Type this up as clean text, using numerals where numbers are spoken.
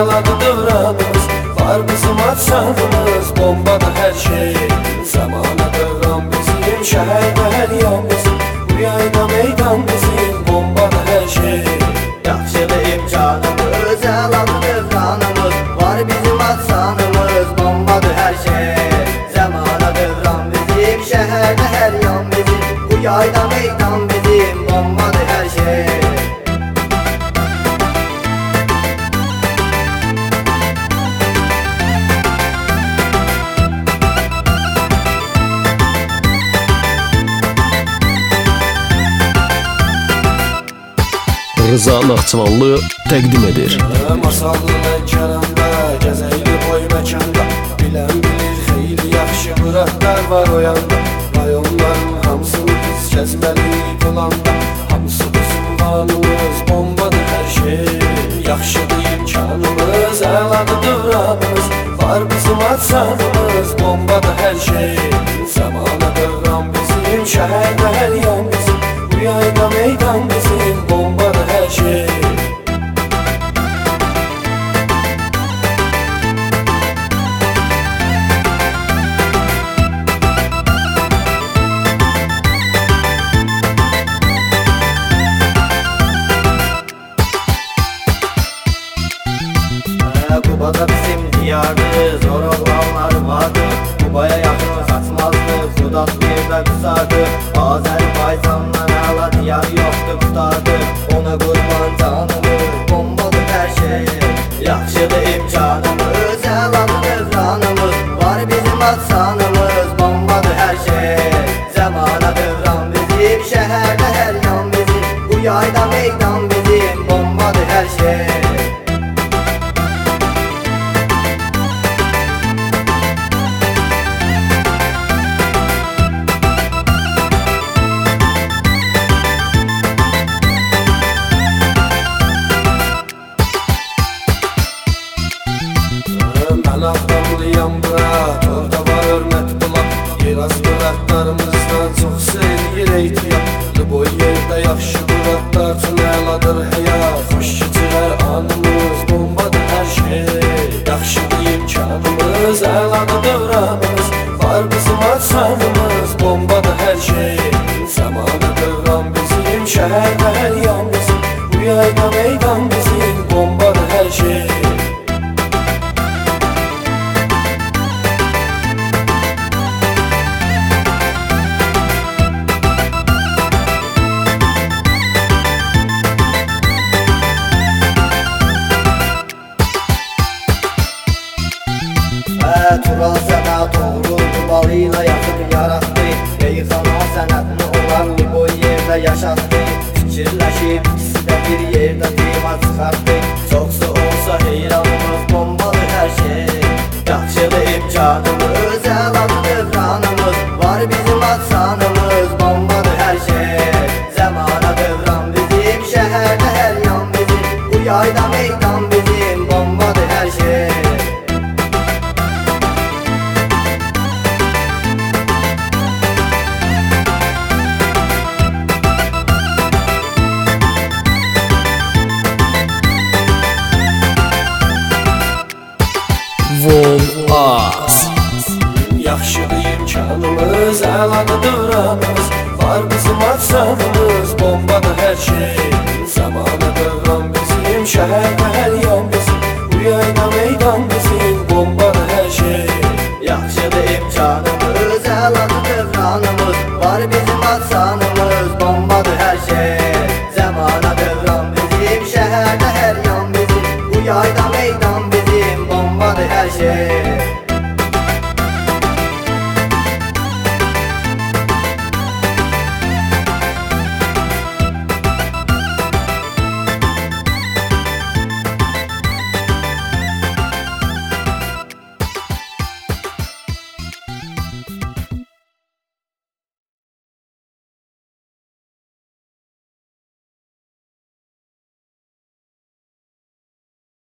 əladı dövranımız. Var bizim atsanımız, bombadır hər şey. Zamana dövran bizim, şəhərdə hər yan bizim. Bu yayda meydan bizim, bombadır hər şey. Yaxşıdır imkanımız, əladı dövranımız. Var bizim atsanımız, bombadır hər şey. Zamana dövran bizim, şəhərdə hər yan bizim. Bu yayda meydan bizim, bombadır hər şey. Rıza Naxçıvanlı təqdim edir. Masallı Lənkəranda, gəzəyli boy məkanda. Bilən bilir, xeyli yaxşı qıratlar var o yanda. Rayonların hamısını biz kəsməli planda. Hamısı bizim qanımız, bombadır hər şey. Yaxşıdır imkanımız, əladı dövranımız. Var bizim atsanımız, bombadır hər şey. Zamana dövran bizim, şəhərdə hər yan bizim. Bu yayda meydan bizim, bombadır hər şey. Qubada bizim diyardır, zor olanlar vardır. Qubaya yaxın saçmazdır, Xudat bir də qısardır. Azərbaycandan əla diyar yoxdur, qutardır. Ona qurban canımız, bombadır hər şey. Yaxşıdır imkanımız, əladır dövranımız. Var bizim atsanımız, bombadır hər şey. Zamana dövran bizim, şəhərdə hər yan bizim. Bu yayda meydan bizim, bombadır hər şey. Mən ağlamlıyam bura, orada var hörmət bulaq. Yeraz qıratlarımızdan çox seyir ehtiyat. Boy yerdə yaxşı qıratlar üçün əladır həyat. Xoş keçirər anımız, bombadır hər şey. Yaxşıdır imkanımız, əladır dövranımız. Var bizim atsanımız, bombadır hər şey. Zamana dövran bizim, şəhərdə hər yan bizim. Bu yayda meydan bizim, bombadır hər şey. Tural sənət oğru balıyla yaxın yaratdı. Yeyxana sənətini olan boy yerdə yaşatdı. Fikirləşib ikisi də bir yerdə tema çıxartdı. Çoxsu olsa heyranımız, bombadır hər şey. Yaxşıdır imkanımız, əladır dövranımız. Var bizim atsanımız, bombadır hər şey. Zamana dövran bizim, şəhərdə hər yan bizim. Bu yayda meydan bizim, bombadır hər şey. Vol-Az. Yaxşıdır imkanımız, əladır dövranımız. Var bizim atsanımız, bombadır hər şey. Zamana dövran bizim, şəhərdə hər yan bizim. Bu yayda meydan bizim, bombadır hər şey. Yaxşıdır imkanımız, əladır dövranımız. Var bizim atsanımız, bombadır hər şey. Zamana dövran bizim, şəhərdə hər yan bizim. Bu yayda meydan bizim, bombadır hər şey.